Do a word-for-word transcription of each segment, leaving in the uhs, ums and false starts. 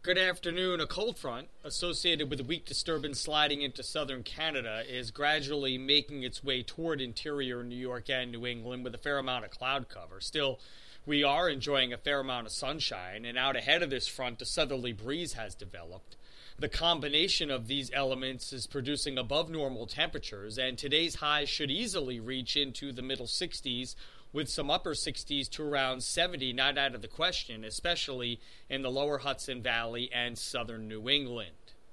Good afternoon. A cold front associated with a weak disturbance sliding into southern Canada is gradually making its way toward interior New York and New England with a fair amount of cloud cover. Still, we are enjoying a fair amount of sunshine, and out ahead of this front, a southerly breeze has developed. The combination of these elements is producing above normal temperatures, and today's highs should easily reach into the middle sixties, with some upper sixties to around seventy not out of the question, especially in the lower Hudson Valley and southern New England.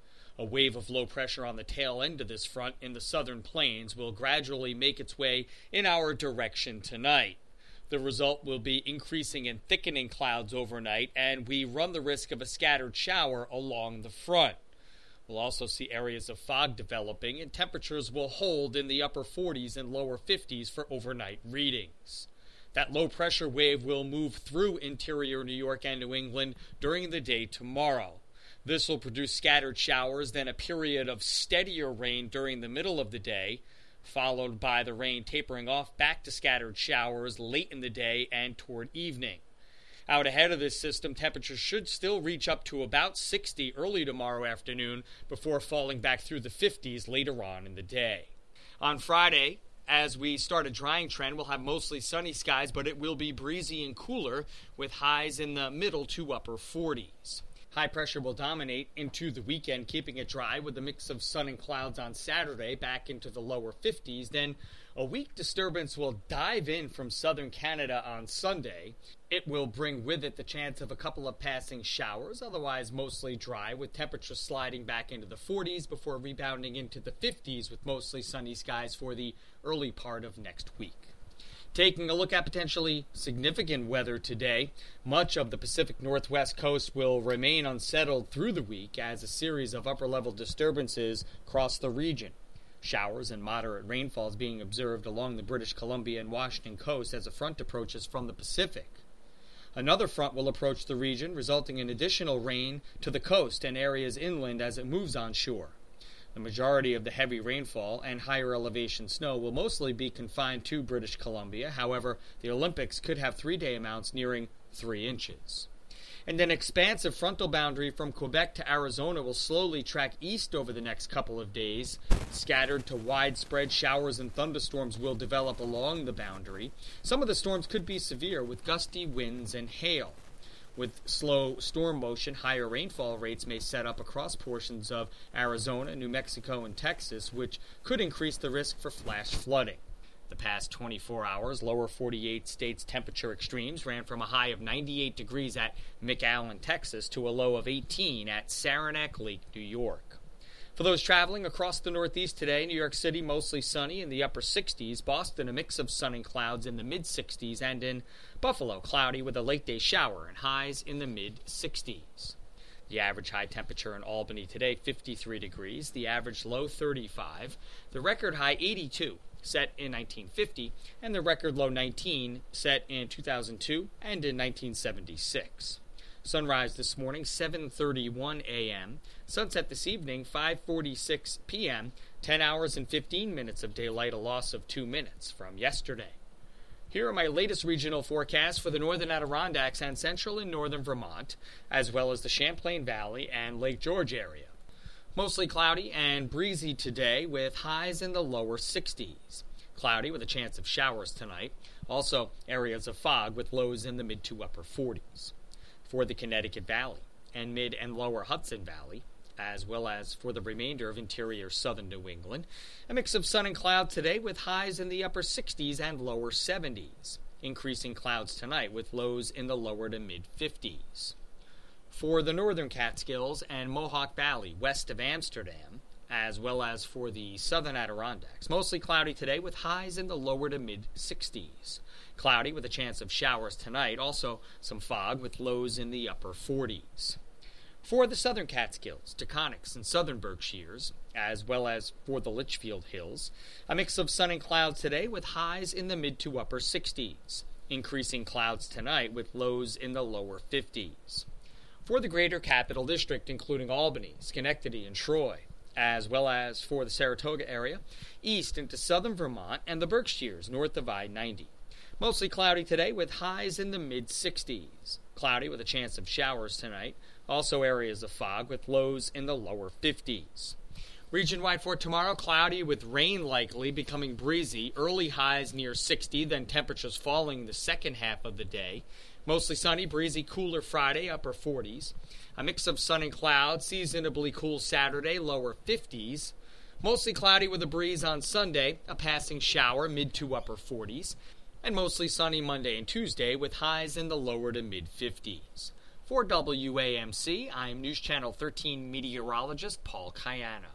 A wave of low pressure on the tail end of this front in the southern plains will gradually make its way in our direction tonight. The result will be increasing and thickening clouds overnight, and we run the risk of a scattered shower along the front. We'll also see areas of fog developing, and temperatures will hold in the upper forties and lower fifties for overnight readings. That low-pressure wave will move through interior New York and New England during the day tomorrow. This will produce scattered showers, then a period of steadier rain during the middle of the day, followed by the rain tapering off back to scattered showers late in the day and toward evening. Out ahead of this system, temperatures should still reach up to about sixty early tomorrow afternoon before falling back through the fifties later on in the day. On Friday, as we start a drying trend, we'll have mostly sunny skies, but it will be breezy and cooler with highs in the middle to upper forties. High pressure will dominate into the weekend, keeping it dry with a mix of sun and clouds on Saturday back into the lower fifties. Then a weak disturbance will dive in from southern Canada on Sunday. It will bring with it the chance of a couple of passing showers, otherwise mostly dry, with temperatures sliding back into the forties before rebounding into the fifties with mostly sunny skies for the early part of next week. Taking a look at potentially significant weather today, much of the Pacific Northwest coast will remain unsettled through the week as a series of upper-level disturbances cross the region. Showers and moderate rainfalls being observed along the British Columbia and Washington coast as a front approaches from the Pacific. Another front will approach the region, resulting in additional rain to the coast and areas inland as it moves onshore. The majority of the heavy rainfall and higher elevation snow will mostly be confined to British Columbia. However, the Olympics could have three-day amounts nearing three inches. And an expansive frontal boundary from Quebec to Arizona will slowly track east over the next couple of days. Scattered to widespread showers and thunderstorms will develop along the boundary. Some of the storms could be severe with gusty winds and hail. With slow storm motion, higher rainfall rates may set up across portions of Arizona, New Mexico, and Texas, which could increase the risk for flash flooding. The past twenty-four hours, lower forty-eight states' temperature extremes ran from a high of ninety-eight degrees at McAllen, Texas, to a low of eighteen at Saranac Lake, New York. For those traveling across the Northeast today, New York City mostly sunny in the upper sixties, Boston a mix of sun and clouds in the mid-sixties, and in Buffalo cloudy with a late-day shower and highs in the mid-sixties. The average high temperature in Albany today, fifty-three degrees, the average low, thirty-five, the record high, eighty-two, set in nineteen fifty, and the record low, nineteen, set in two thousand two and in nineteen seventy-six. Sunrise this morning, seven thirty-one a.m. Sunset this evening, five forty-six p.m., ten hours and fifteen minutes of daylight, a loss of two minutes from yesterday. Here are my latest regional forecasts for the northern Adirondacks and central and northern Vermont, as well as the Champlain Valley and Lake George area. Mostly cloudy and breezy today with highs in the lower sixties. Cloudy with a chance of showers tonight. Also areas of fog with lows in the mid to upper forties. For the Connecticut Valley and mid and lower Hudson Valley, as well as for the remainder of interior southern New England, a mix of sun and cloud today with highs in the upper sixties and lower seventies. Increasing clouds tonight with lows in the lower to mid fifties. For the northern Catskills and Mohawk Valley west of Amsterdam, as well as for the southern Adirondacks, mostly cloudy today with highs in the lower to mid sixties. Cloudy with a chance of showers tonight, also some fog with lows in the upper forties. For the southern Catskills, Taconics, and southern Berkshires, as well as for the Litchfield Hills, a mix of sun and clouds today with highs in the mid to upper sixties. Increasing clouds tonight with lows in the lower fifties. For the greater Capital District, including Albany, Schenectady, and Troy, as well as for the Saratoga area, east into southern Vermont, and the Berkshires north of I ninety. Mostly cloudy today with highs in the mid sixties. Cloudy with a chance of showers tonight. Also areas of fog with lows in the lower fifties. Region-wide for tomorrow, cloudy with rain likely, becoming breezy. Early highs near sixty, then temperatures falling the second half of the day. Mostly sunny, breezy, cooler Friday, upper forties. A mix of sun and cloud, seasonably cool Saturday, lower fifties. Mostly cloudy with a breeze on Sunday, a passing shower, mid to upper forties. And mostly sunny Monday and Tuesday with highs in the lower to mid fifties. For W A M C, I'm News Channel thirteen meteorologist Paul Kayana.